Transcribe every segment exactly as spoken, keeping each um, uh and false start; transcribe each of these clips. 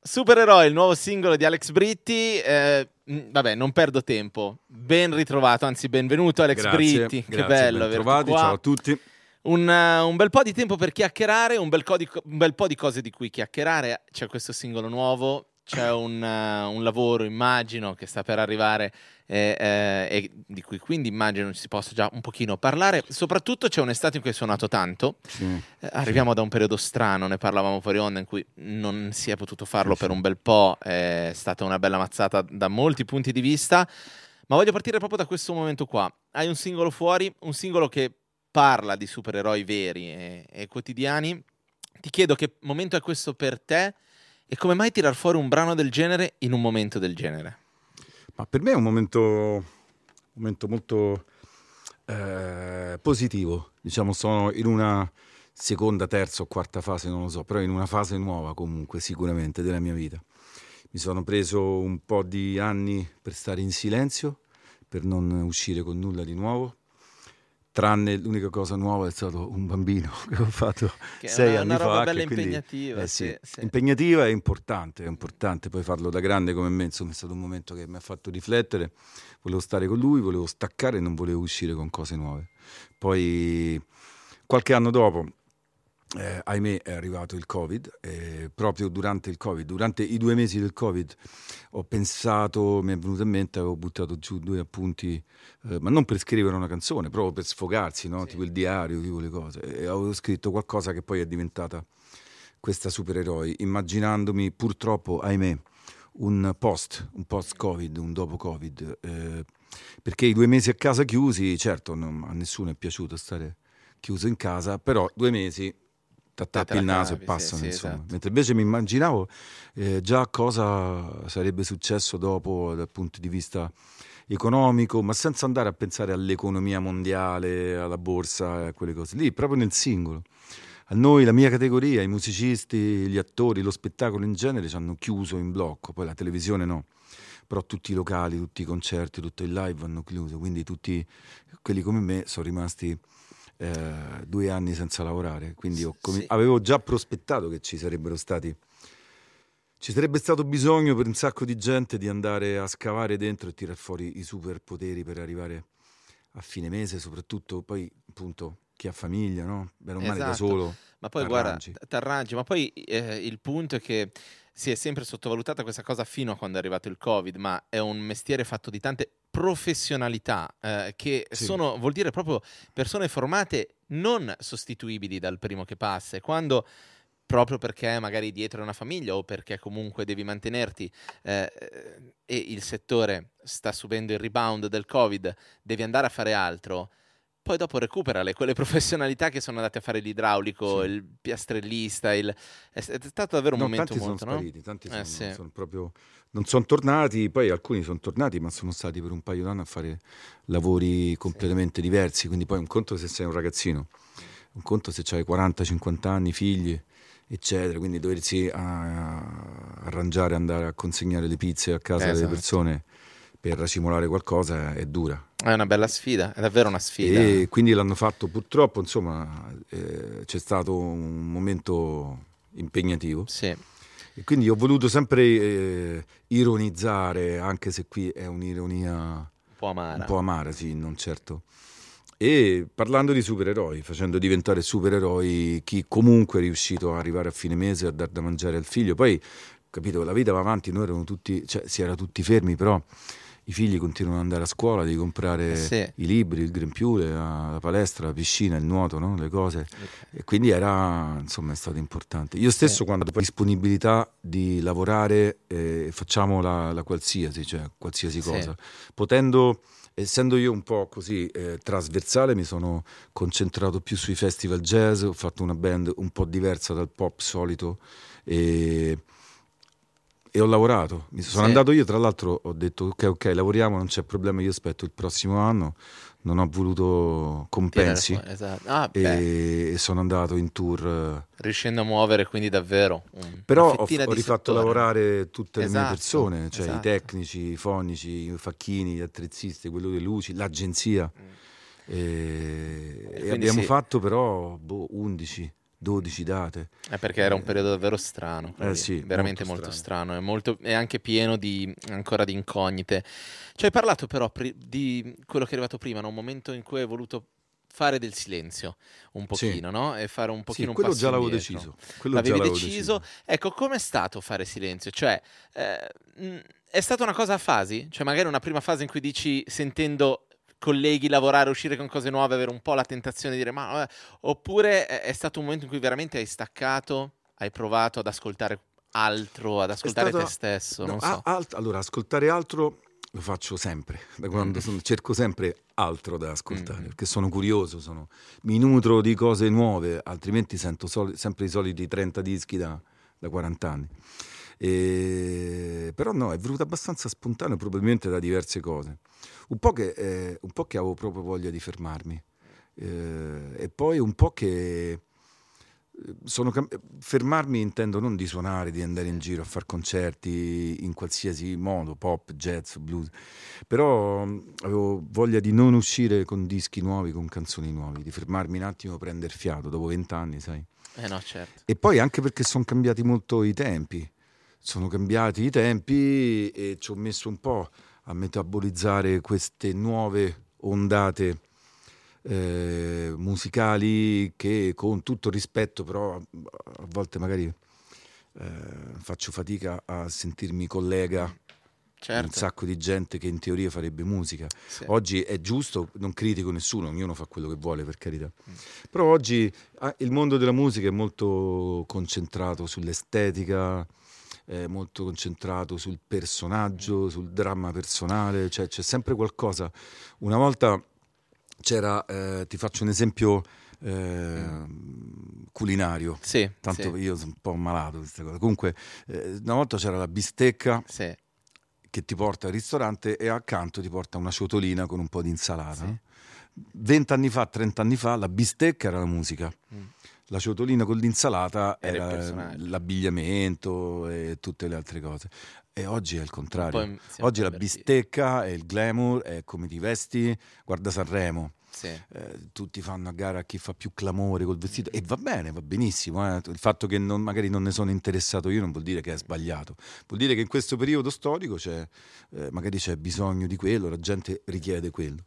Supereroi, il nuovo singolo di Alex Britti. Eh, vabbè, non perdo tempo. Ben ritrovato, anzi benvenuto Alex Grazie, Britti. grazie, Che bello ben averti trovati, qua. ciao a tutti. Un, uh, un bel po' di tempo per chiacchierare, un bel, co- di, un bel po' di cose di cui chiacchierare. C'è questo singolo nuovo, c'è un, uh, un lavoro, immagino, che sta per arrivare eh, eh, e di cui quindi immagino si possa già un pochino parlare. Soprattutto c'è un'estate in cui hai suonato tanto. Sì, Eh, arriviamo sì. da un periodo strano, ne parlavamo fuori onda, in cui non si è potuto farlo Sì, per sì. un bel po'. È stata una bella mazzata da molti punti di vista. Ma voglio partire proprio da questo momento qua. Hai un singolo fuori, un singolo che parla di supereroi veri e, e quotidiani. Ti chiedo che momento è questo per te e come mai tirar fuori un brano del genere in un momento del genere? Ma per me è un momento, un momento molto eh, positivo. Diciamo, sono in una seconda, terza o quarta fase, non lo so, però in una fase nuova comunque sicuramente della mia vita. Mi sono preso un po' di anni per stare in silenzio, per non uscire con nulla di nuovo. Tranne l'unica cosa nuova è stato un bambino che ho fatto Che è sei una, anni una roba fa. bella Che quindi, impegnativa. eh sì, Sì, sì. impegnativa e importante, è importante poi farlo da grande come me. Insomma, è stato un momento che mi ha fatto riflettere. Volevo stare con lui, volevo staccare e non volevo uscire con cose nuove. Poi, qualche anno dopo, eh, ahimè, è arrivato il Covid. E proprio durante il Covid, durante i due mesi del Covid, ho pensato, mi è venuto in mente, avevo buttato giù due appunti, eh, ma non per scrivere una canzone, proprio per sfogarsi, no? Sì. Tipo il diario, tipo le cose. E avevo scritto qualcosa che poi è diventata questa supereroi, immaginandomi purtroppo, ahimè, un post, un post-Covid, un dopo-Covid, eh, perché i due mesi a casa chiusi, certo, non, a nessuno è piaciuto stare chiuso in casa, però due mesi t'attappi il naso e passano, sì, insomma. esatto. Mentre invece mi immaginavo eh, già cosa sarebbe successo dopo dal punto di vista economico, ma senza andare a pensare all'economia mondiale, alla borsa, a quelle cose lì, proprio nel singolo. A noi, la mia categoria, i musicisti, gli attori, lo spettacolo in genere ci hanno chiuso in blocco, poi la televisione no, però tutti i locali, tutti i concerti, tutto il live hanno chiuso, quindi tutti quelli come me sono rimasti eh, due anni senza lavorare, quindi ho com- Sì. avevo già prospettato che ci sarebbero stati ci sarebbe stato bisogno per un sacco di gente di andare a scavare dentro e tirar fuori i superpoteri per arrivare a fine mese, soprattutto poi appunto chi ha famiglia, no? Bene o male da Esatto. solo Ma poi t'arrangi. guarda, t'arrangi, ma poi eh, il punto è che si è sempre sottovalutata questa cosa fino a quando è arrivato il Covid, ma è un mestiere fatto di tante professionalità eh, che Sì, sono, vuol dire proprio persone formate non sostituibili dal primo che passa. E quando proprio perché magari dietro una famiglia o perché comunque devi mantenerti eh, e il settore sta subendo il rebound del Covid, devi andare a fare altro. Poi dopo recuperale quelle professionalità che sono andate a fare l'idraulico, sì. il piastrellista, il... è è stato davvero un No, momento tanti sono molto, no? spariti, tanti Eh sono, sì, sono proprio non sono tornati, poi alcuni sono tornati, ma sono stati per un paio d'anni a fare lavori sì. completamente diversi, quindi poi un conto se sei un ragazzino, un conto se hai quaranta cinquanta anni, figli, eccetera, quindi doversi ah, arrangiare, andare a consegnare le pizze a casa delle Esatto. persone per racimolare qualcosa è dura. È una bella sfida, è davvero una sfida. E quindi l'hanno fatto purtroppo, insomma, eh, c'è stato un momento impegnativo. Sì, E quindi ho voluto sempre eh, ironizzare, anche se qui è un'ironia un po' un amara. po' amara, sì, non certo. E parlando di supereroi, facendo diventare supereroi chi comunque è riuscito a arrivare a fine mese a dar da mangiare al figlio. Poi, capito, la vita va avanti, noi erano tutti, cioè si era tutti fermi, però i figli continuano ad andare a scuola, devi Eh comprare sì. i libri, il grempiule, la, la palestra, la piscina, il nuoto, no? Le cose. E quindi era, insomma, è stato importante. Io stesso, Sì. quando ho disponibilità di lavorare, eh, facciamo la, la qualsiasi, cioè qualsiasi Sì. cosa. Potendo, essendo io un po' così eh, trasversale, mi sono concentrato più sui festival jazz, ho fatto una band un po' diversa dal pop solito e, e ho lavorato. Mi sono Sì. andato io, tra l'altro ho detto ok, ok, lavoriamo, non c'è problema, io aspetto il prossimo anno. Non ho voluto Tirare compensi fuori, esatto. Ah, beh, e sono andato in tour. eh, riuscendo a muovere quindi davvero un- una Però ho, fettina ho di rifatto settore, no? lavorare tutte le mie Esatto, persone, cioè i esatto. tecnici, i fonici, i facchini, gli attrezzisti, quello delle luci, l'agenzia. Mm. E, E e quindi abbiamo sì, fatto però boh, undici dodici date. È perché era un periodo davvero strano, Eh sì, veramente molto molto strano. strano, è molto, è anche pieno di ancora di incognite. Ci hai parlato però pri- di quello che è arrivato prima, no? Un momento in cui hai voluto fare del silenzio un Sì, pochino, no? E fare un sì, pochino un quello passo già l'avevo indietro. deciso. Quello già L'avevi l'avevo deciso. deciso. Ecco, com'è stato fare silenzio? Cioè, eh, mh, è stata una cosa a fasi? Cioè, magari una prima fase in cui dici, sentendo colleghi lavorare, uscire con cose nuove, avere un po' la tentazione di dire, ma... eh", oppure è, è stato un momento in cui veramente hai staccato, hai provato ad ascoltare altro, ad È ascoltare te stata... stesso, no, non a- so. alt- allora, ascoltare altro lo faccio sempre, da quando Mm, sono- cerco sempre altro da mm, ascoltare, mm. perché sono curioso, sono- mi nutro di cose nuove, altrimenti sento soli- sempre i soliti trenta dischi da, da quaranta anni. E... Però no, è venuto abbastanza spontaneo, probabilmente da diverse cose. Un po' che, eh, un po' che avevo proprio voglia di fermarmi, eh, e poi un po' che sono cam- fermarmi intendo non di suonare, di andare in giro a fare concerti in qualsiasi modo, pop, jazz, blues, però mh, avevo voglia di non uscire con dischi nuovi, con canzoni nuove, di fermarmi un attimo, prendere fiato dopo vent'anni, sai. Eh no, certo. E poi anche perché sono cambiati molto i tempi, sono cambiati i tempi e ci ho messo un po' a metabolizzare queste nuove ondate eh, musicali che, con tutto il rispetto, però a, a volte magari eh, faccio fatica a sentirmi collega di un Certo, sacco di gente che in teoria farebbe musica. sì. Oggi è giusto, non critico nessuno, ognuno fa quello che vuole, per carità. Mm. Però oggi ah, il mondo della musica è molto concentrato sull'estetica, è molto concentrato sul personaggio, sul dramma personale, cioè c'è sempre qualcosa. Una volta c'era, eh, ti faccio un esempio eh, culinario, Sì, tanto sì, io sono un po' malato di queste cose. Comunque, eh, una volta c'era la bistecca sì, che ti porta al ristorante e accanto ti porta una ciotolina con un po' di insalata. sì. No? Vent'anni fa, trent'anni fa, la bistecca era la musica. Mm. La ciotolina con l'insalata Era il era personaggio. l'abbigliamento e tutte le altre cose. E oggi è il Un po' contrario. in- si è un Oggi po' la invertito. bistecca è il glamour, è come ti vesti, guarda Sanremo. Sì. Eh, tutti fanno a gara a chi fa più clamore col vestito e va bene, va benissimo. eh. Il fatto che non- magari non ne sono interessato io non vuol dire che è sbagliato. Vuol dire che in questo periodo storico c'è, eh, magari c'è bisogno di quello, la gente richiede quello.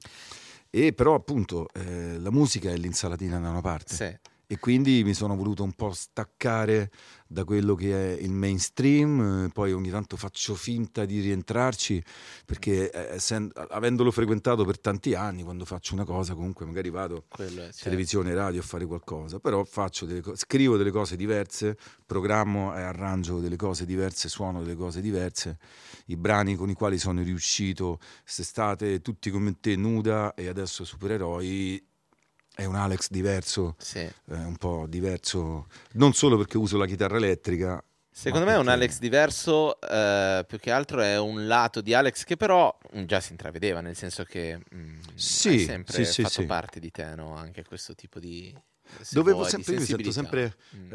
E però appunto eh, la musica è l'insalatina da una parte. Sì. E quindi mi sono voluto un po' staccare da quello che è il mainstream, eh, poi ogni tanto faccio finta di rientrarci, perché eh, essen- avendolo frequentato per tanti anni, quando faccio una cosa comunque magari vado Quello è, certo. televisione, radio a fare qualcosa, però faccio delle co- scrivo delle cose diverse, programmo e arrangio delle cose diverse, suono delle cose diverse. I brani con i quali sono riuscito quest'estate, Tutti come te, Nuda e adesso Supereroi, è un Alex diverso, Sì. eh, un po' diverso, non solo perché uso la chitarra elettrica. Secondo ma me è un perché- Alex diverso, eh, più che altro è un lato di Alex che però mm, già si intravedeva, nel senso che mm, Sì, hai sempre sì, sì, fatto sì. parte di te, no? Anche questo tipo di, se Dovevo vuoi, di sempre, io mi sento sensibilità. sempre, Mm.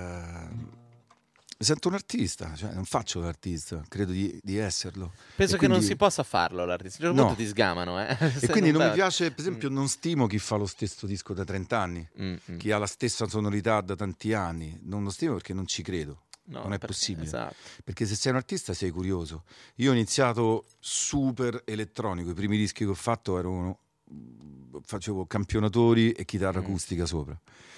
eh, mi sento un artista, cioè non faccio l'artista, credo di, di esserlo. Penso E che non quindi- si possa farlo l'artista. A un certo No. punto ti sgamano, eh? E Se quindi non mi vai- piace, per esempio, non stimo chi fa lo stesso disco da trenta anni, Mm, mm. chi ha la stessa sonorità da tanti anni. Non lo stimo perché non ci credo. No, non è perché- possibile. Esatto. Perché se sei un artista sei curioso. Io ho iniziato super elettronico, i primi dischi che ho fatto erano, facevo campionatori e chitarra Mm. acustica sopra.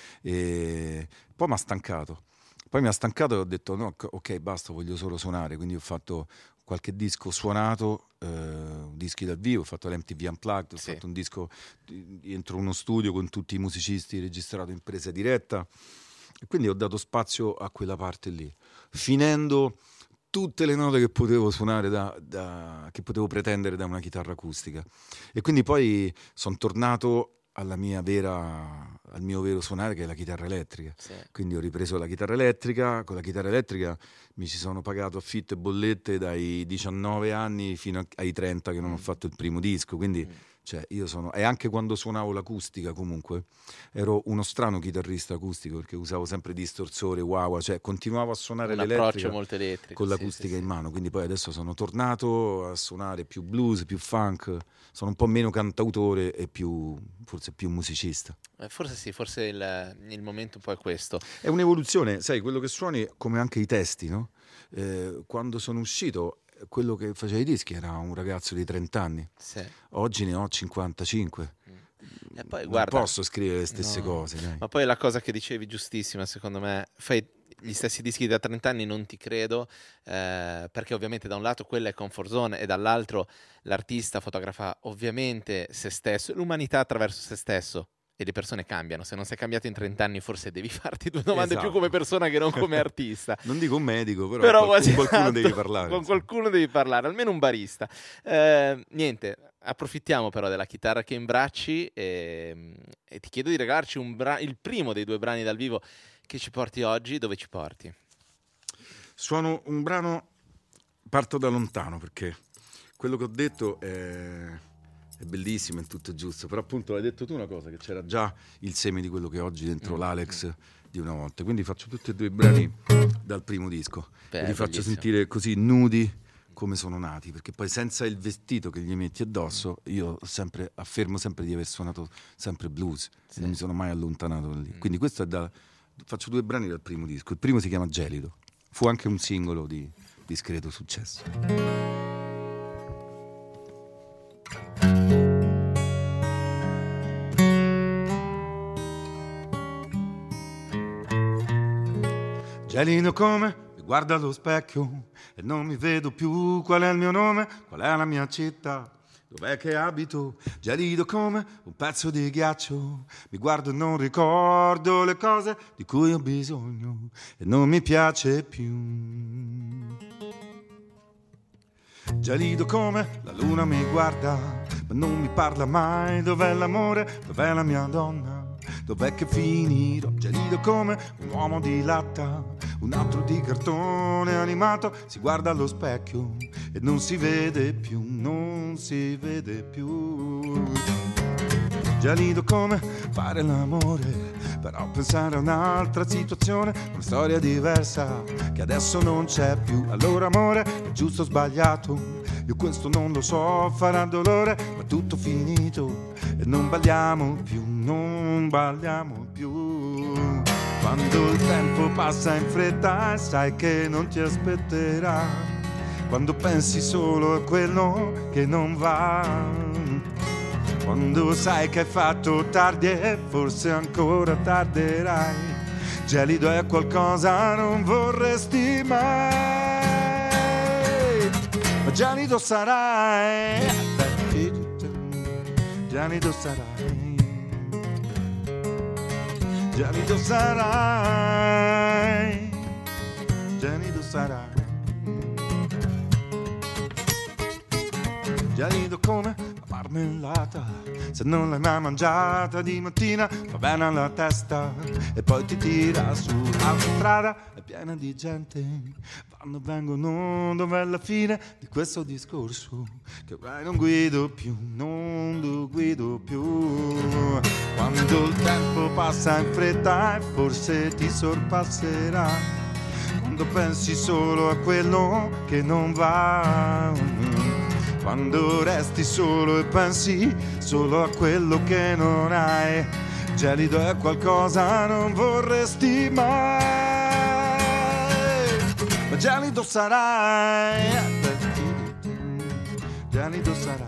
E poi mi ha stancato. Poi mi ha stancato e ho detto no, ok, basta, voglio solo suonare. Quindi ho fatto qualche disco suonato, eh, dischi dal vivo, ho fatto l'M T V Unplugged, ho Sì. fatto un disco entro uno studio con tutti i musicisti, registrato in presa diretta. E quindi ho dato spazio a quella parte lì, finendo tutte le note che potevo suonare da, da- che potevo pretendere da una chitarra acustica. E quindi poi sono tornato alla mia vera, al mio vero suonare, che è la chitarra elettrica. Sì. Quindi ho ripreso la chitarra elettrica. Con la chitarra elettrica mi ci sono pagato affitto e bollette dai diciannove anni fino ai trenta che non ho fatto il primo disco. Quindi Mm. Cioè io sono, e anche quando suonavo l'acustica comunque ero uno strano chitarrista acustico, perché usavo sempre distorsore, wah, cioè continuavo a suonare Un l'elettrica approccio molto elettrico, con sì, l'acustica sì, in sì. mano, quindi poi adesso sono tornato a suonare più blues, più funk, sono un po' meno cantautore e più, forse più musicista. Eh, Forse sì, forse il, il momento un po' è questo. È un'evoluzione, sai, quello che suoni, come anche i testi, no? Eh, quando sono uscito, quello che faceva i dischi era un ragazzo di trenta anni, Sì. oggi ne ho cinquantacinque. E poi, Non guarda, posso scrivere le stesse no. cose, dai. Ma poi la cosa che dicevi giustissima, secondo me, fai gli stessi dischi da trenta anni, non ti credo, eh, perché ovviamente da un lato quella è comfort zone e dall'altro l'artista fotografa ovviamente se stesso, l'umanità attraverso se stesso. E le persone cambiano, se non sei cambiato in trenta anni forse devi farti due domande Esatto. più come persona che non come artista. Non dico un medico, però, Però qualcuno, quasi qualcuno tanto, devi parlare. con insomma. qualcuno devi parlare, almeno un barista. Eh, niente, approfittiamo però della chitarra che imbracci e, e ti chiedo di regalarci un bra- il primo dei due brani dal vivo che ci porti oggi. Dove ci porti? Suono un brano, parto da lontano, perché quello che ho detto è, è bellissimo, è tutto giusto, però appunto hai detto tu una cosa, che c'era già il seme di quello che è oggi dentro Mm, l'Alex mm. di una volta, quindi faccio tutti e due i brani dal primo disco. Beh, e li faccio bellissimo. sentire così nudi come sono nati, perché poi senza il vestito che gli metti addosso io sempre, affermo sempre di aver suonato sempre blues, Sì. non mi sono mai allontanato da lì. Mm. Quindi questo è da, faccio due brani dal primo disco. Il primo si chiama Gelido, fu anche un singolo di discreto successo. Gelido come mi guardo allo specchio e non mi vedo più. Qual è il mio nome? Qual è la mia città? Dov'è che abito? Gelido come un pezzo di ghiaccio. Mi guardo e non ricordo le cose di cui ho bisogno e non mi piace più. Gelido come la luna mi guarda, ma non mi parla mai. Dov'è l'amore? Dov'è la mia donna? Dov'è che finirò? Gelido come un uomo di latta, un altro di cartone animato. Si guarda allo specchio e non si vede più, non si vede più. Gelido come fare l'amore, però pensare a un'altra situazione, una storia diversa che adesso non c'è più. Allora amore, è giusto o sbagliato? Io questo non lo so, farà dolore, ma tutto finito e non balliamo più, non balliamo più. Quando il tempo passa in fretta e sai che non ti aspetterà, quando pensi solo a quello che non va, quando sai che hai fatto tardi e forse ancora tarderai. Gelido è qualcosa non vorresti mai, ma gelido sarai, gelido sarai, gelido sarai, gelido sarai. Gelido come la marmellata, se non l'hai mai mangiata di mattina fa bene alla testa e poi ti tira su. La strada è piena di gente, vanno e vengono, dov'è la fine di questo discorso che ormai non guido più, non lo guido più. Quando il tempo passa in fretta e forse ti sorpasserà, quando pensi solo a quello che non va, quando resti solo e pensi solo a quello che non hai. Gelido è qualcosa non vorresti mai, ma gelido sarai, gelido sarai.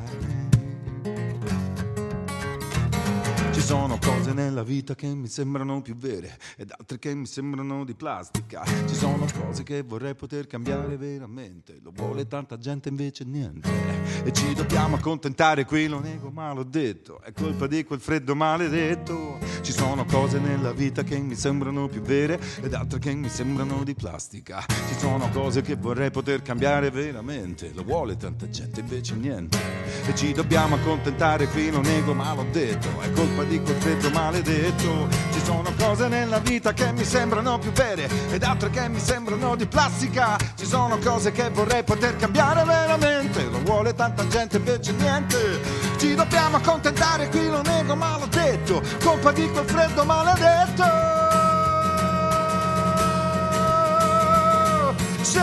Ci sono cose nella vita che mi sembrano più vere ed altre che mi sembrano di plastica. Ci sono cose che vorrei poter cambiare veramente, lo vuole tanta gente invece niente. E ci dobbiamo accontentare, qui lo nego ma l'ho detto, è colpa di quel freddo maledetto. Ci sono cose nella vita che mi sembrano più vere ed altre che mi sembrano di plastica. Ci sono cose che vorrei poter cambiare veramente, lo vuole tanta gente invece niente. E ci dobbiamo accontentare, qui lo nego ma l'ho detto, è colpa di di quel freddo maledetto. Ci sono cose nella vita che mi sembrano più vere ed altre che mi sembrano di plastica. Ci sono cose che vorrei poter cambiare veramente, lo vuole tanta gente invece niente. Ci dobbiamo accontentare, qui lo nego ma l'ho detto, colpa di quel freddo maledetto. Se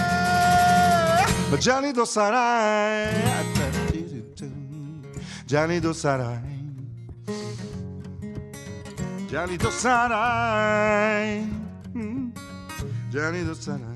ma gelido sarai, gelido sarai, gelido sarai, gelido sarai.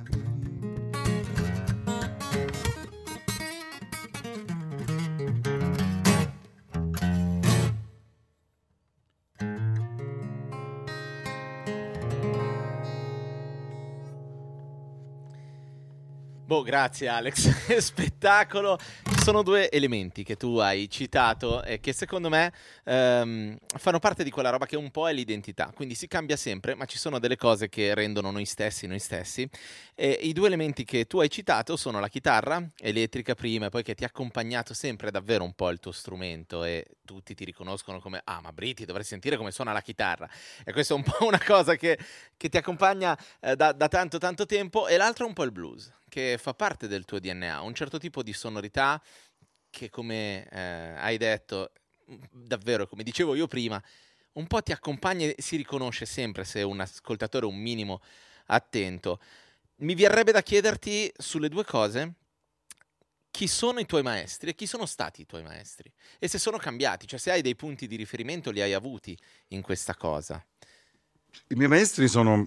Boh, grazie Alex, spettacolo. Ci sono due elementi che tu hai citato e che secondo me ehm, fanno parte di quella roba che un po' è l'identità, quindi si cambia sempre, ma ci sono delle cose che rendono noi stessi noi stessi. E i due elementi che tu hai citato sono la chitarra elettrica prima e poi che ti ha accompagnato sempre davvero un po' il tuo strumento e tutti ti riconoscono come ah ma Briti dovrei sentire come suona la chitarra, e questa è un po' una cosa che, che ti accompagna eh, da, da tanto tanto tempo. E l'altro è un po' il blues, che fa parte del tuo D N A, un certo tipo di sonorità che, come eh, hai detto, davvero, come dicevo io prima, un po' ti accompagna e si riconosce sempre se un ascoltatore è un minimo attento. Mi verrebbe da chiederti sulle due cose: chi sono i tuoi maestri e chi sono stati i tuoi maestri? E se sono cambiati, cioè se hai dei punti di riferimento li hai avuti in questa cosa. I miei maestri sono,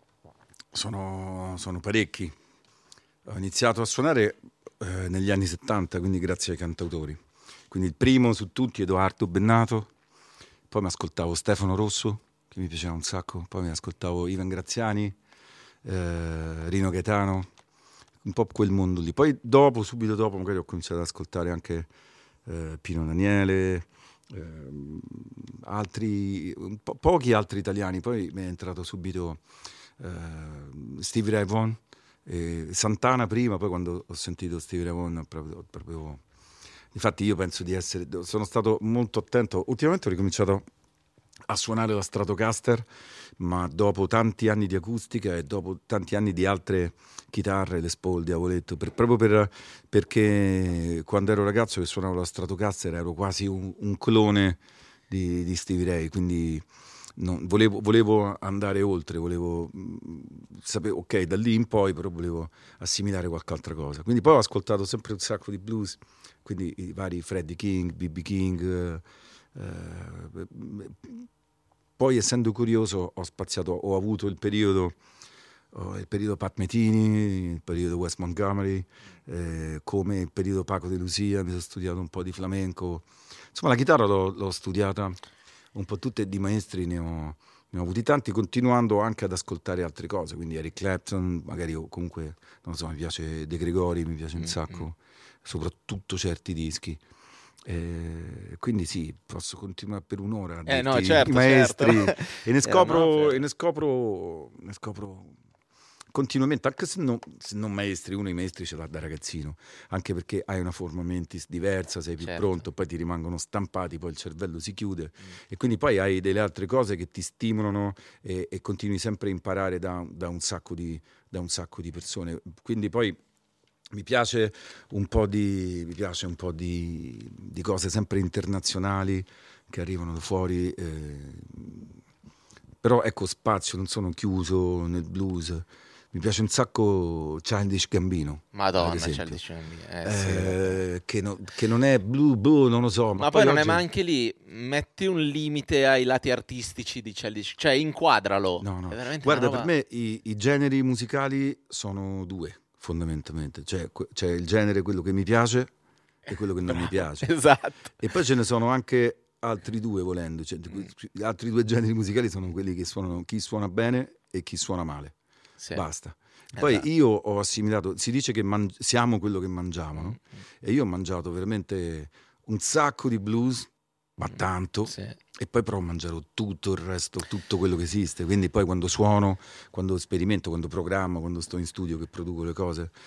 sono, sono parecchi. Ho iniziato a suonare eh, negli anni settanta, quindi grazie ai cantautori. Quindi il primo su tutti, Edoardo Bennato, poi mi ascoltavo Stefano Rosso, che mi piaceva un sacco, poi mi ascoltavo Ivan Graziani, eh, Rino Gaetano, un po' quel mondo lì. Poi dopo, subito dopo, magari ho cominciato ad ascoltare anche eh, Pino Daniele, eh, altri, un po', pochi altri italiani. Poi mi è entrato subito eh, Stevie Ray Vaughan, eh, Santana prima, poi quando ho sentito Stevie Ray Vaughan proprio, proprio... Infatti io penso di essere, sono stato molto attento, ultimamente ho ricominciato a suonare la Stratocaster, ma dopo tanti anni di acustica e dopo tanti anni di altre chitarre, Les Paul, Diavoletto, per, proprio per, perché quando ero ragazzo che suonavo la Stratocaster ero quasi un, un clone di, di Stevie Ray, quindi non, volevo, volevo andare oltre, volevo sapere, ok, da lì in poi però volevo assimilare qualche altra cosa. Quindi poi ho ascoltato sempre un sacco di blues, quindi i vari Freddie King, B B King, eh, poi essendo curioso ho spaziato, ho avuto il periodo oh, il periodo Pat Metheny, il periodo Wes Montgomery, eh, come il periodo Paco de Lucia, mi sono studiato un po' di flamenco, insomma la chitarra l'ho, l'ho studiata un po' tutte, di maestri ne ho, ne ho avuti tanti, continuando anche ad ascoltare altre cose, quindi Eric Clapton, magari comunque non so, mi piace De Gregori, mi piace un sacco, mm-hmm. soprattutto certi dischi. Eh, quindi sì, posso continuare per un'ora a eh, dirti no, certo, i maestri certo. e ne scopro, eh, no, e ne scopro ne scopro continuamente, anche se non, se non maestri, uno i maestri ce l'ha da ragazzino, anche perché hai una forma mentis diversa, sei più certo. pronto, poi ti rimangono stampati, poi il cervello si chiude mm. e quindi poi hai delle altre cose che ti stimolano e, e continui sempre a imparare da, da, un sacco di, da un sacco di persone, quindi poi Mi piace un po' di, mi piace un po' di, di cose sempre internazionali che arrivano da fuori, eh, però ecco, spazio, non sono chiuso nel blues. Mi piace un sacco Childish Gambino. Madonna, Childish Gambino. Eh, eh, sì. che, no, che non è blues, blues, non lo so. Ma, ma poi, poi non oggi... è, ma anche lì metti un limite ai lati artistici di Childish, cioè inquadralo. No, no. È Guarda, roba... per me i, i generi musicali sono due. Fondamentalmente, cioè c'è il genere, quello che mi piace e quello che non mi piace, esatto. E poi ce ne sono anche altri due, volendo, cioè, gli altri due generi musicali sono quelli che suonano chi suona bene e chi suona male, sì. Basta. Poi esatto. Io ho assimilato, si dice che man- siamo quello che mangiamo, no? Mm-hmm. E io ho mangiato veramente un sacco di blues, ma tanto, sì. E poi però mangerò tutto il resto, tutto quello che esiste, quindi poi quando suono, quando sperimento, quando programmo, quando sto in studio che produco le cose,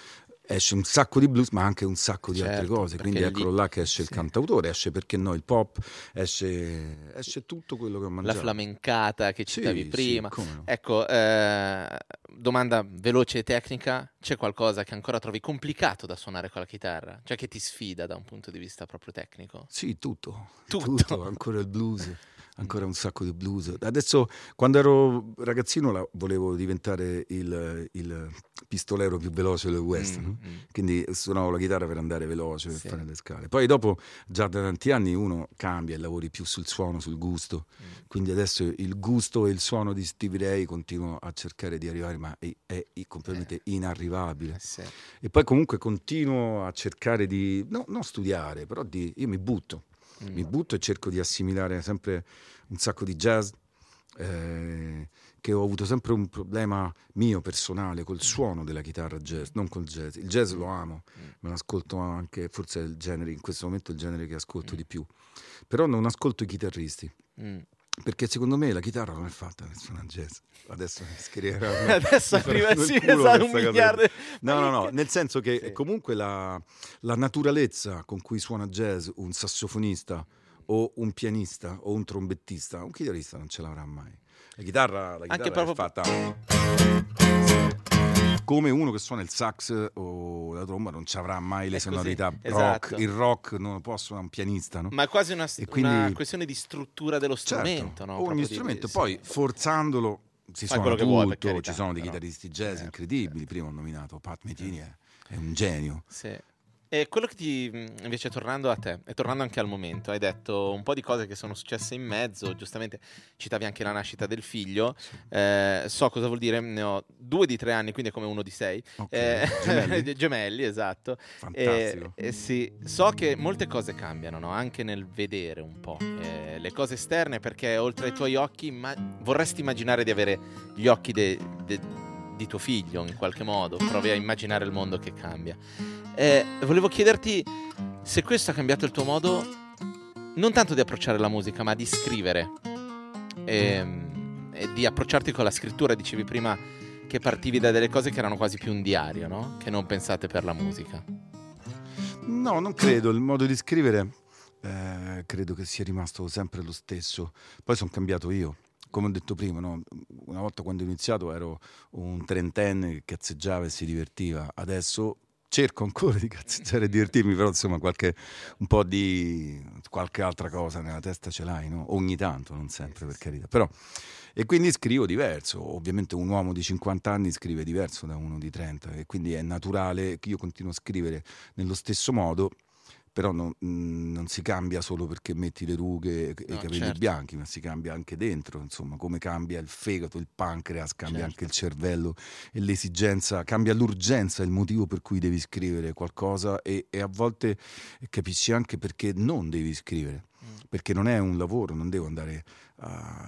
esce un sacco di blues, ma anche un sacco di certo, altre cose, quindi lì, eccolo là che esce sì. il cantautore, esce perché no il pop, esce, esce tutto quello che ho mangiato. La flamencata che citavi sì, prima. Sì, come no. Ecco, eh, domanda veloce e tecnica, c'è qualcosa che ancora trovi complicato da suonare con la chitarra? Cioè che ti sfida da un punto di vista proprio tecnico? Sì, tutto, Tutto, tutto ancora il blues. Ancora un sacco di blues. Adesso, quando ero ragazzino, la, volevo diventare il, il pistolero più veloce del West, mm, no? mm. Quindi suonavo la chitarra per andare veloce, per Sì. fare le scale. Poi dopo, già da tanti anni, uno cambia e lavori più sul suono, sul gusto. Mm. Quindi adesso il gusto e il suono di Stevie Ray continuo a cercare di arrivare, ma è, è completamente Eh. inarrivabile. Eh sì. E poi comunque continuo a cercare di, no, non studiare, però di, io mi butto. Mm. Mi butto e cerco di assimilare sempre un sacco di jazz, eh, che ho avuto sempre un problema mio personale col suono della chitarra jazz, non col jazz. Il jazz lo amo, me l'ascolto anche, forse è il genere, in questo momento è il genere che ascolto di più, però non ascolto i chitarristi. Mm. Perché secondo me la chitarra non è fatta per suonare jazz. Adesso mi scriverà. Adesso arriva sì, esatto, un miliardo. No, no, no, nel senso che Sì. comunque la, la naturalezza con cui suona jazz un sassofonista o un pianista o un trombettista, un chitarrista non ce l'avrà mai. La chitarra, la chitarra Anche è proprio fatta come uno che suona il sax o la tromba non ci avrà mai le È così, sonorità rock. esatto. Il rock non lo può suonare un pianista, no? Ma è quasi una, E quindi- una questione di struttura dello strumento, Certo, no? ogni Proprio di- strumento, sì. poi forzandolo si Fai suona quello che vuoi, per tutto, carità, ci sono dei però. chitarristi jazz Certo, incredibili, prima ho nominato Pat Metheny, è, è un genio. Sì. E quello che ti, mh, invece tornando a te, e tornando anche al momento, hai detto un po' di cose che sono successe in mezzo, giustamente citavi anche la nascita del figlio, eh, so cosa vuol dire, ne ho due di tre anni, quindi è come uno di sei, Ok, eh, gemelli? gemelli, esatto. Fantastico. E, e sì, so che molte cose cambiano, no? Anche nel vedere un po' eh, le cose esterne, perché oltre ai tuoi occhi ma- vorresti immaginare di avere gli occhi de- de- di tuo figlio in qualche modo, provi a immaginare il mondo che cambia. Eh, volevo chiederti se questo ha cambiato il tuo modo non tanto di approcciare la musica, ma di scrivere e, e di approcciarti con la scrittura. Dicevi prima che partivi da delle cose che erano quasi più un diario, no? Che non pensate per la musica. No, non credo, il modo di scrivere eh, credo che sia rimasto sempre lo stesso, poi sono cambiato io. Come ho detto prima, no? Una volta quando ho iniziato ero un trentenne che cazzeggiava e si divertiva, adesso cerco ancora di cazzeggiare e divertirmi, però insomma qualche, un po' di qualche altra cosa nella testa ce l'hai, no? Ogni tanto, non sempre per carità, però e quindi scrivo diverso. Ovviamente un uomo di cinquanta anni scrive diverso da uno di trenta e quindi è naturale che io continuo a scrivere nello stesso modo, però non, non si cambia solo perché metti le rughe e No, i capelli certo. bianchi, ma si cambia anche dentro, insomma, come cambia il fegato, il pancreas, cambia Certo. anche il cervello e l'esigenza, cambia l'urgenza, il motivo per cui devi scrivere qualcosa e, e a volte capisci anche perché non devi scrivere, Mm. perché non è un lavoro, non devo andare uh,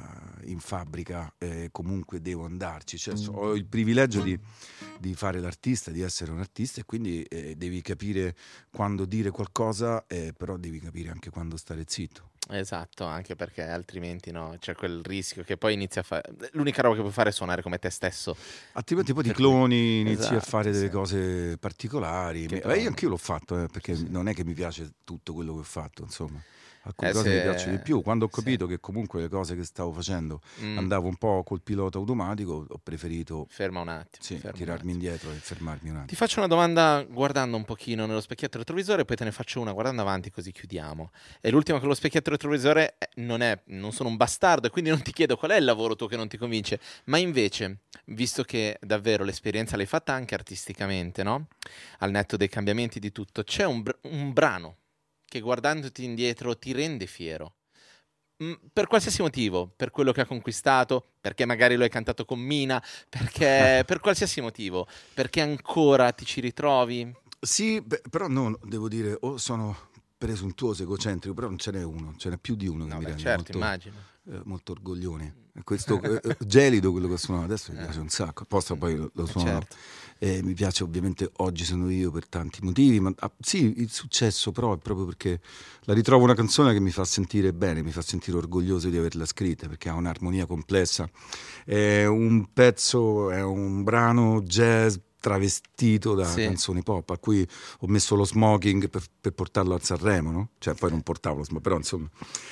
in fabbrica, eh, comunque devo andarci, cioè, so- ho il privilegio di, di fare l'artista, di essere un artista e quindi eh, devi capire quando dire qualcosa, eh, però devi capire anche quando stare zitto. Esatto, anche perché altrimenti no, c'è quel rischio che poi inizi a fare. L'unica roba che puoi fare è suonare come te stesso. Altrimenti poi ti Per cloni, inizi esatto, a fare delle sì. cose particolari. Che Mi- poi- eh, io anch'io l'ho fatto, eh, perché Sì. non è che mi piace tutto quello che ho fatto, insomma. Alcune Eh, cose se- mi piacciono di più. Quando ho sì. capito che comunque le cose che stavo facendo Mm. andavo un po' col pilota automatico, ho preferito Ferma un attimo. sì, ferma un tirarmi attimo. indietro e fermarmi un attimo. Ti faccio una domanda guardando un pochino nello specchietto retrovisore, poi te ne faccio una guardando avanti, così chiudiamo. E l'ultima con lo specchietto retrovisore eh, non è, non sono un bastardo e quindi non ti chiedo qual è il lavoro tuo che non ti convince, ma invece, visto che davvero l'esperienza l'hai fatta anche artisticamente, no? Al netto dei cambiamenti di tutto, c'è un, br- un brano che guardandoti indietro ti rende fiero. Mm, Per qualsiasi motivo, per quello che ha conquistato, perché magari lo hai cantato con Mina, perché per qualsiasi motivo, perché ancora ti ci ritrovi. Sì, beh, però no, devo dire, o sono presuntuoso, egocentrico, però non ce n'è uno, ce n'è più di uno che No, mi beh, rende certo, molto, immagino. eh, molto orgoglione. E questo eh, eh, gelido, quello che suono adesso, mi Eh. piace un sacco. Apposta poi lo, lo Eh, suono. certo. E mi piace ovviamente Oggi sono io per tanti motivi, ma ah, sì, il successo però è proprio perché la ritrovo una canzone che mi fa sentire bene, mi fa sentire orgoglioso di averla scritta, perché ha un'armonia complessa, è un pezzo, è un brano jazz travestito da Sì. canzoni pop, a cui ho messo lo smoking per, per portarlo a Sanremo, no? Cioè poi non portavo lo smoking, però insomma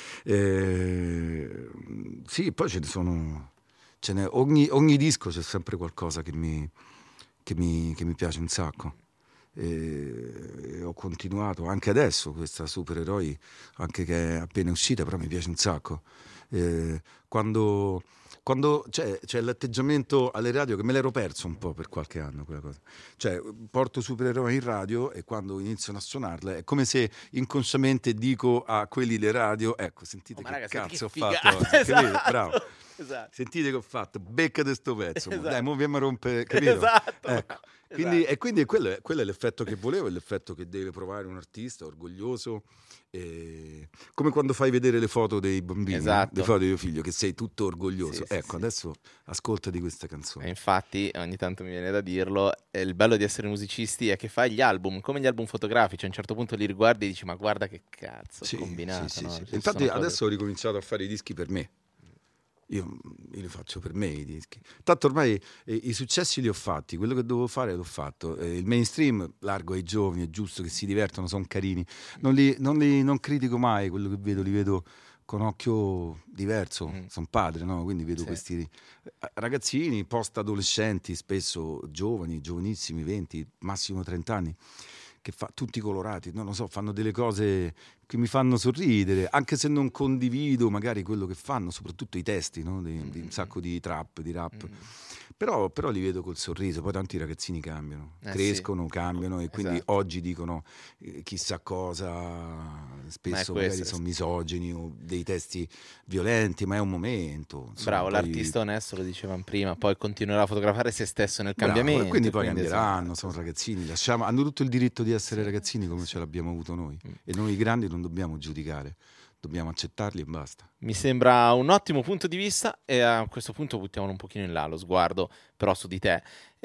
eh, sì, poi ce ne sono ce n'è, ogni, ogni disco c'è sempre qualcosa che mi, che mi, che mi piace un sacco. E, e ho continuato anche adesso questa Supereroi, anche che è appena uscita, però mi piace un sacco. Eh, quando quando c'è, c'è l'atteggiamento alle radio che me l'ero perso un po' per qualche anno quella cosa. Cioè porto Supereroi in radio e quando iniziano a suonarle è come se inconsciamente dico a quelli le radio, ecco, sentite Oh, ma che raga, senti cazzo che ho figata, fatto oggi, esatto, capito? Bravo. Esatto. Sentite che ho fatto, beccate sto pezzo, mo. Esatto. Dai, mo viamo a rompere, capito? Esatto. Ecco. Quindi, Esatto. e quindi è quello, è, quello è l'effetto che volevo, è l'effetto che deve provare un artista orgoglioso, e... come quando fai vedere le foto dei bambini, Esatto. le foto di tuo figlio, che sei tutto orgoglioso. Sì, sì, ecco, sì. adesso ascolta di questa canzone. E infatti, ogni tanto mi viene da dirlo, e il bello di essere musicisti è che fai gli album, come gli album fotografici, a un certo punto li riguardi e dici ma guarda che cazzo Sì, ho combinato. sì, sì, no? sì. Ci Infatti sono cose- adesso ho ricominciato a fare i dischi per me. Io, io li faccio per me i dischi. Tanto ormai eh, i successi li ho fatti, quello che dovevo fare l'ho fatto. Eh, il mainstream largo ai giovani, è giusto che si divertono, sono carini. Non, li, non, li, non critico mai quello che vedo, li vedo con occhio diverso. Mm. Sono padre, no? Quindi vedo Sì. questi eh, ragazzini post-adolescenti, spesso giovani, giovanissimi, venti, massimo trenta anni, che fa tutti colorati, non lo so, fanno delle cose che mi fanno sorridere, anche se non condivido magari quello che fanno, soprattutto i testi, no? di, di un sacco di trap, di rap. Mm. Però, però li vedo col sorriso, poi tanti ragazzini cambiano, Eh, crescono, cambiano e quindi Esatto. oggi dicono eh, chissà cosa, spesso Ma è magari questo. sono misogini o dei testi violenti, ma è un momento. insomma, Bravo, poi- l'artista onesto, lo dicevamo prima, poi continuerà a fotografare se stesso nel Bravo, cambiamento. e quindi poi quindi cambieranno, esatto. sono ragazzini, lasciamo, hanno tutto il diritto di essere Sì, ragazzini come sì, ce sì. l'abbiamo avuto noi. Mm. E noi grandi non dobbiamo giudicare, dobbiamo accettarli e basta. Mi sembra un ottimo punto di vista e a questo punto buttiamolo un pochino in là lo sguardo però su di te.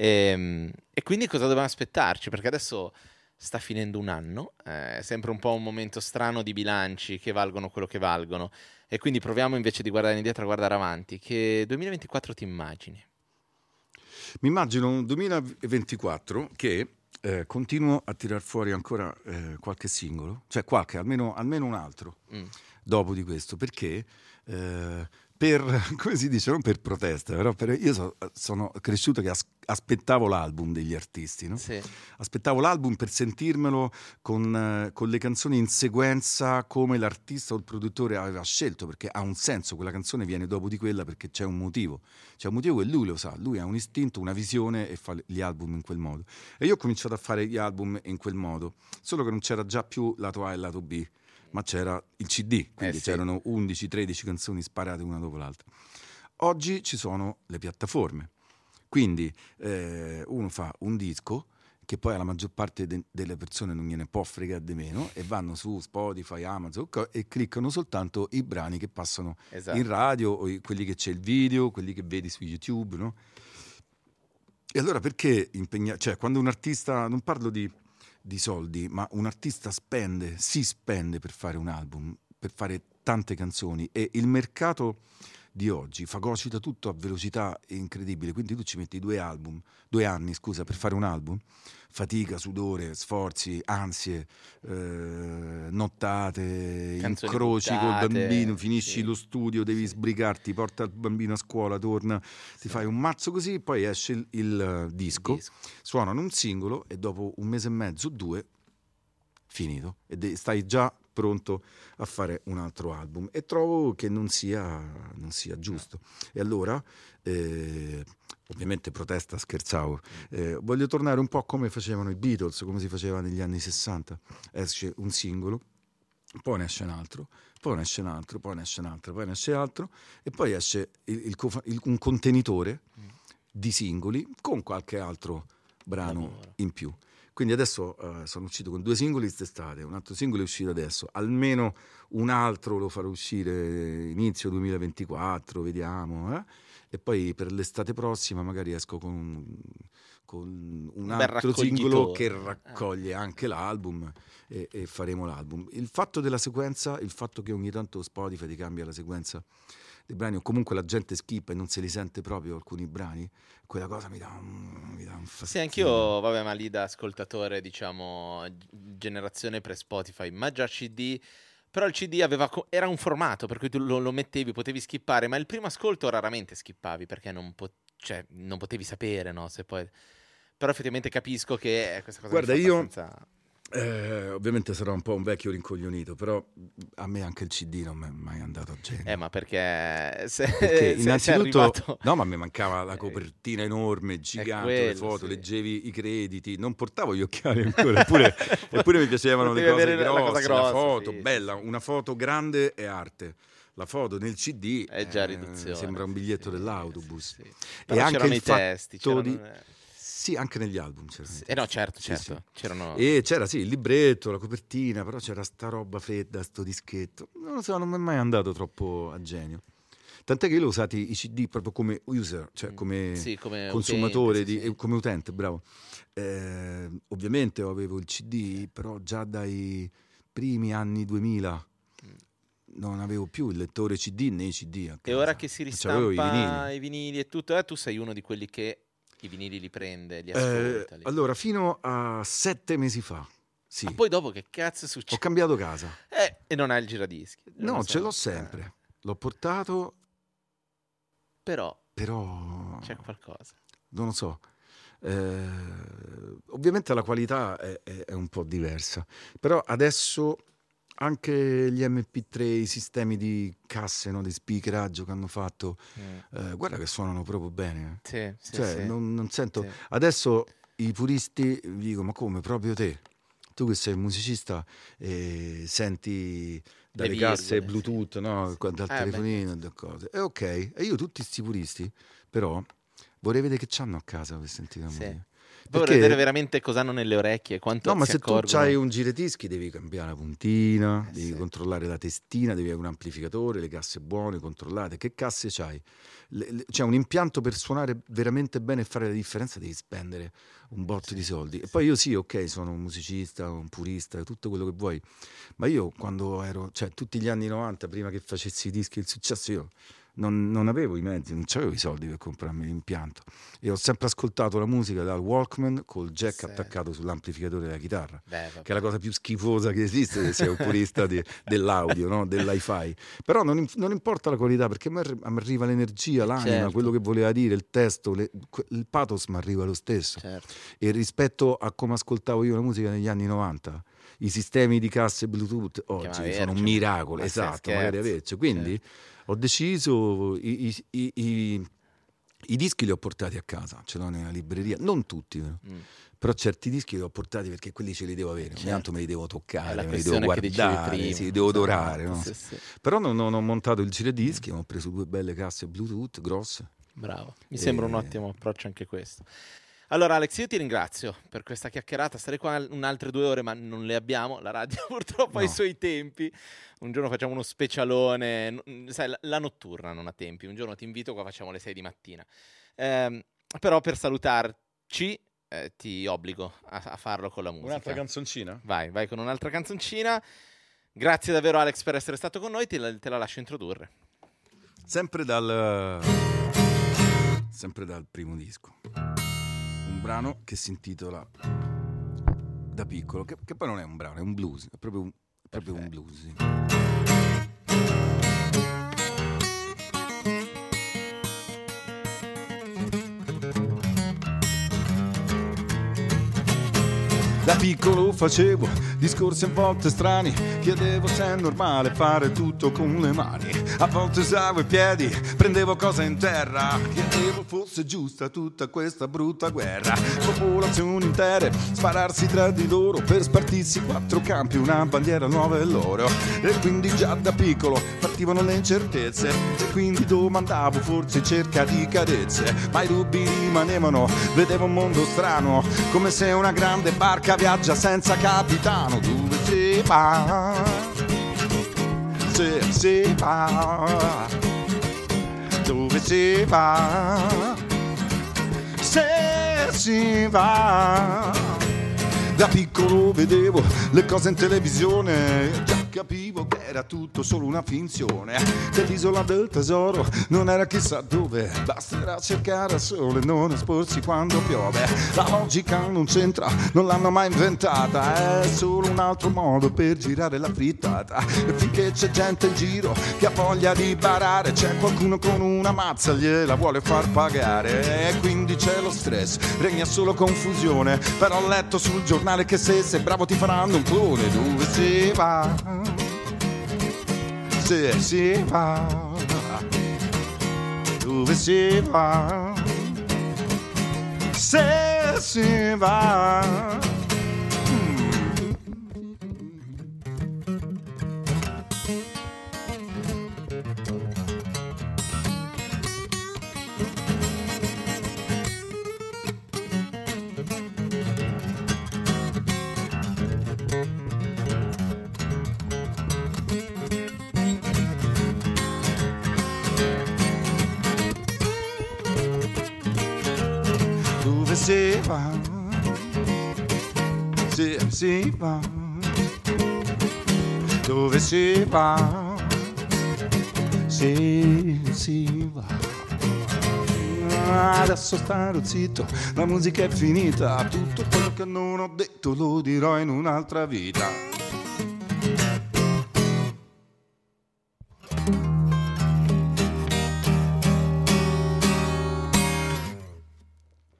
E, e quindi cosa dobbiamo aspettarci? Perché adesso sta finendo un anno, eh, è sempre un po' un momento strano di bilanci che valgono quello che valgono e quindi proviamo invece di guardare indietro a guardare avanti. Che duemilaventiquattro ti immagini? Mi immagino un duemilaventiquattro che eh, continuo a tirar fuori ancora eh, qualche singolo, cioè qualche, almeno, almeno un altro. Mm. Dopo di questo, perché eh, per, come si dice, non per protesta, però per, io so, sono cresciuto che as, aspettavo l'album degli artisti, no? Sì. Aspettavo l'album per sentirmelo con, eh, con le canzoni in sequenza come l'artista o il produttore aveva scelto, perché ha un senso, quella canzone viene dopo di quella perché c'è un motivo, c'è un motivo e lui lo sa, lui ha un istinto, una visione e fa gli album in quel modo. E io ho cominciato a fare gli album in quel modo, solo che non c'era già più lato A e lato B, ma c'era il C D, quindi Eh sì. c'erano undici tredici canzoni sparate una dopo l'altra. Oggi ci sono le piattaforme, quindi eh, uno fa un disco che poi alla maggior parte de- delle persone non gliene può fregare di meno e vanno su Spotify, Amazon e cliccano soltanto i brani che passano Esatto. in radio o i- quelli che c'è il video, quelli che vedi su YouTube, no? E allora perché impegnare, cioè quando un artista, non parlo di di soldi, ma un artista spende, si spende per fare un album, per fare tante canzoni e il mercato di oggi fagocita tutto a velocità incredibile, quindi tu ci metti due album, due anni scusa, per fare un album, fatica, sudore, sforzi, ansie, eh, nottate, Canzoni incroci col buttate, bambino, finisci sì. lo studio, devi Sì. sbrigarti, porta il bambino a scuola, torna, Sì. ti fai un mazzo così, poi esce il, il uh, disco, Disco. suonano un singolo e dopo un mese e mezzo, due, finito, e de- stai già pronto a fare un altro album e trovo che non sia, non sia giusto. E allora, eh, ovviamente protesta, scherzavo, eh, voglio tornare un po' come facevano i Beatles, come si faceva negli anni sessanta. Esce un singolo, poi ne esce un altro, poi ne esce un altro, poi ne esce un altro, poi ne esce altro e poi esce il, il, il, un contenitore di singoli con qualche altro brano Lavoro. in più. Quindi adesso uh, sono uscito con due singoli quest'estate, un altro singolo è uscito adesso, almeno un altro lo farò uscire inizio duemilaventiquattro, vediamo, eh? E poi per l'estate prossima magari esco con, con un, Un altro bel singolo che raccoglitore. raccoglie anche l'album e, e faremo l'album. Il fatto della sequenza, il fatto che ogni tanto Spotify ti cambia la sequenza dei brani, o comunque la gente skippa e non se li sente proprio alcuni brani, quella cosa mi dà un, mi dà un fastidio. Sì, anch'io, vabbè, ma lì da ascoltatore, diciamo, generazione pre-Spotify, ma già C D, però il C D aveva co- era un formato per cui tu lo, lo mettevi, potevi skippare, ma il primo ascolto raramente skippavi perché non, po- cioè, non potevi sapere, no? Se poi... Però effettivamente capisco che questa cosa Guarda, mi fa io abbastanza... eh, ovviamente sarò un po' un vecchio rincoglionito, però a me anche il C D non mi è mai andato a genio. Eh, ma perché se, Perché se innanzitutto, arrivato... no, ma mi mancava la copertina enorme, gigante, quello, le foto, sì. leggevi i crediti, non portavo gli occhiali ancora, eppure, eppure mi piacevano le cose grosse, la, cosa grossa, la foto, sì, bella, sì, sì. Una foto grande è arte. La foto nel C D è già riduzione, eh, sembra un biglietto sì, dell'autobus. Sì, sì. E anche c'erano il i testi, c'erano... di... Sì, anche negli album c'erano. Sì, eh no, certo, sì, certo. Sì. C'erano... E c'era sì il libretto, la copertina, però c'era sta roba fredda, sto dischetto. Non lo so, non mi è mai andato troppo a genio. Tant'è che io l'ho usati i C D proprio come user, cioè come, sì, come consumatore, utente, di, sì, sì. come utente, bravo. Eh, ovviamente avevo il C D, però già dai primi anni duemila non avevo più il lettore C D né i C D a casa. E ora che si ristampa i vinili. i vinili e tutto, eh, tu sei uno di quelli che i vinili li prende, li ascolta. Eh, li... Allora, fino a sette mesi fa, sì. Ma poi dopo che cazzo succede? Ho cambiato casa. Eh, e non hai il giradischi? No, so. ce l'ho sempre. Eh. L'ho portato. Però... Però... C'è qualcosa. Non lo so. Eh, ovviamente la qualità è, è, è un po' diversa. Però adesso... Anche gli M P tre, i sistemi di casse, no, di speakeraggio che hanno fatto, mm. eh, guarda che suonano proprio bene. Sì, sì, cioè, sì. Non, non sento. Sì. Adesso i puristi vi dico: ma come, proprio te? Tu che sei un musicista e senti dalle virgole, casse Bluetooth, sì. No, dal eh, telefonino, da cose. E ok, e io tutti sti puristi, però vorrei vedere che c'hanno a casa per sentire la sì. musica. Poi vorrei vedere veramente cosa hanno nelle orecchie, quanto no, ma si se accorgono. tu hai un giradischi devi cambiare la puntina, eh, devi sì. controllare la testina, devi avere un amplificatore, le casse buone, controllate. Che casse c'hai? Le, le, cioè un impianto per suonare veramente bene e fare la differenza devi spendere un botto sì, di soldi. Sì. E poi io sì, ok, sono un musicista, un purista, tutto quello che vuoi, ma io quando ero, cioè tutti gli anni novanta, prima che facessi i dischi, il successo, io Non, non avevo i mezzi, non avevo i soldi per comprarmi l'impianto e ho sempre ascoltato la musica dal Walkman col jack sì. attaccato sull'amplificatore della chitarra. Beh, che è la cosa più schifosa che esiste se sei un purista di, dell'audio, no? Dell'hi-fi. Però non, non importa la qualità, perché mi arriva l'energia, l'anima, certo. quello che voleva dire, il testo, le, il pathos mi arriva lo stesso. Certo. E rispetto a come ascoltavo io la musica negli anni novanta, i sistemi di casse Bluetooth oggi aver, sono un miracolo, esatto, magari averci. Quindi certo. Ho deciso, i, i, i, i, i dischi li ho portati a casa, ce l'ho nella libreria, non tutti, mm. però certi dischi li ho portati perché quelli ce li devo avere, certo. ogni tanto me li devo toccare, me li devo guardare, prima, sì, li devo odorare. No? Sì, sì. Però non, non ho montato il giradischi, mm. ho preso due belle casse Bluetooth grosse. Bravo, mi e... sembra un ottimo approccio anche questo. Allora Alex, io ti ringrazio per questa chiacchierata, starei qua un'altre due ore ma non le abbiamo, la radio purtroppo no. ha i suoi tempi, un giorno facciamo uno specialone, sai, la notturna non ha tempi, un giorno ti invito qua, facciamo le sei di mattina, eh, però per salutarci eh, ti obbligo a, a farlo con la musica. Un'altra canzoncina? Vai, vai con un'altra canzoncina, grazie davvero Alex per essere stato con noi, te la, te la lascio introdurre. Sempre dal, sempre dal primo disco. Un brano che si intitola Da piccolo, che, che poi non è un brano, è un blues, è proprio un, è proprio un blues. Sì. Da piccolo facevo discorsi a volte strani, chiedevo se è normale fare tutto con le mani. A volte usavo i piedi, prendevo cose in terra, chiedevo fosse giusta tutta questa brutta guerra. Popolazioni intere, spararsi tra di loro per spartirsi quattro campi, una bandiera nuova e loro. E quindi già da piccolo partivano le incertezze, e quindi domandavo forse in cerca di carezze. Ma i dubbi rimanevano, vedevo un mondo strano, come se una grande barca viaggia senza capitano. Dove si va? Se si va? Dove si va? Se si va? Da piccolo vedevo le cose in televisione, già capivo che era tutto solo una finzione, che l'isola del tesoro non era chissà dove, basterà cercare al sole, non esporsi quando piove. La logica non c'entra, non l'hanno mai inventata, è solo un altro modo per girare la frittata. E finché c'è gente in giro che ha voglia di barare, c'è qualcuno con una mazza gliela vuole far pagare, e quindi c'è lo stress, regna solo confusione. Però ho letto sul giornale che se sei bravo ti faranno un clone. Dove si va? Se si va? Dove si va? Se si va? Dove si va? Se si va? Dove si va? Se si va? Adesso starò zitto, la musica è finita, tutto quello che non ho detto lo dirò in un'altra vita.